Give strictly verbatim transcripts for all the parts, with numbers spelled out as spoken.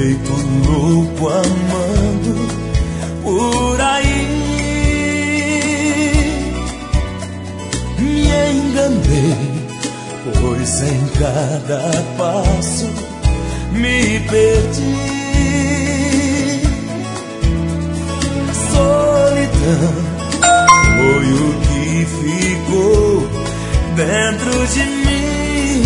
feito louco amando por aí. Me enganei, pois em cada passo me perdi. Solidão foi o que ficou dentro de mim.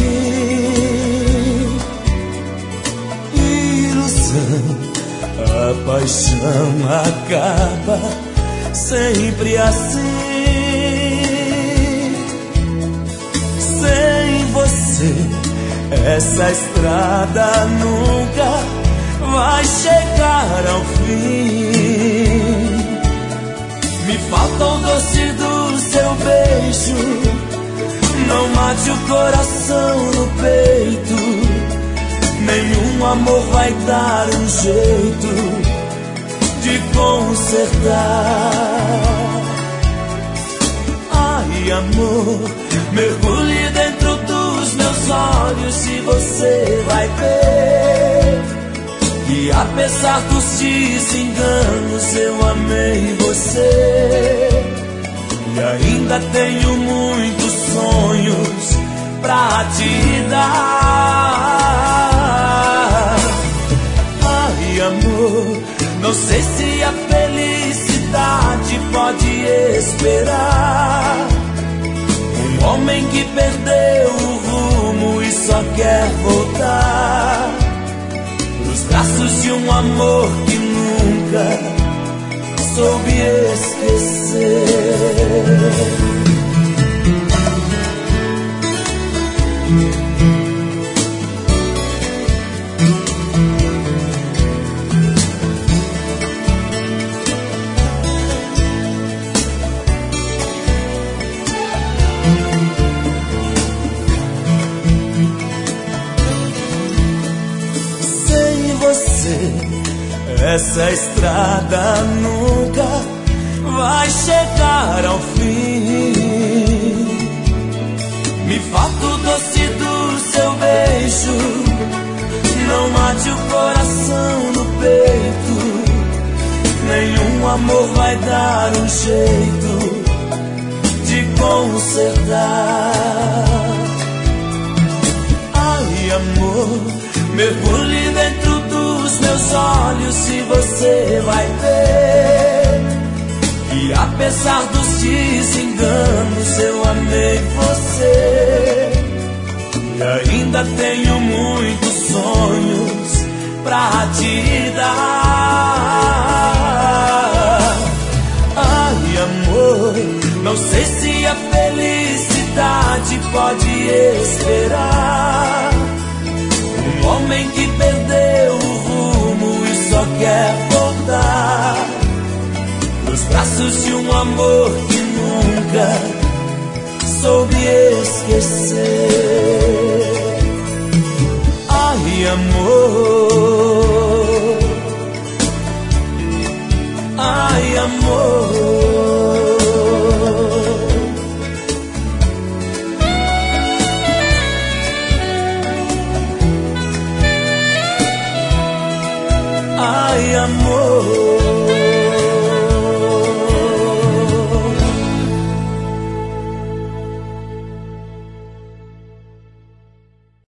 Ilusão, a paixão acaba sempre assim. Sem você, essa estrada nunca vai chegar ao fim. Me falta o doce do seu beijo, não mate o coração no peito. Nenhum amor vai dar um jeito de consertar. Ai, amor, mergulhe dentro dos meus olhos e você vai ver que apesar dos desenganos eu amei você. E ainda tenho muitos sonhos pra te dar. Ai, amor, não sei se a felicidade pode esperar. Um homem que perdeu o rumo e só quer voltar nos braços de um amor que nunca soube esquecer. Essa estrada nunca vai chegar ao fim. Me falta o doce do seu beijo, não mate o coração no peito. Nenhum amor vai dar um jeito de consertar. Ai, amor, mergulhe dentro dos meus olhos e você vai ver que apesar dos desenganos eu amei você. E ainda tenho muitos sonhos pra te dar. Ai, amor, não sei se a felicidade pode esperar. Um homem que perdeu o rumo e só quer voltar nos braços de um amor que nunca soube esquecer. Ai, amor, ai, amor. Ai, amor.